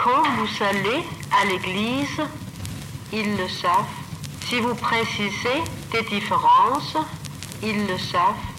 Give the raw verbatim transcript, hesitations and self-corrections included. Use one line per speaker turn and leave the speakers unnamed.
quand vous allez à l'église, ils le savent. Si vous précisez des différences, ils le savent.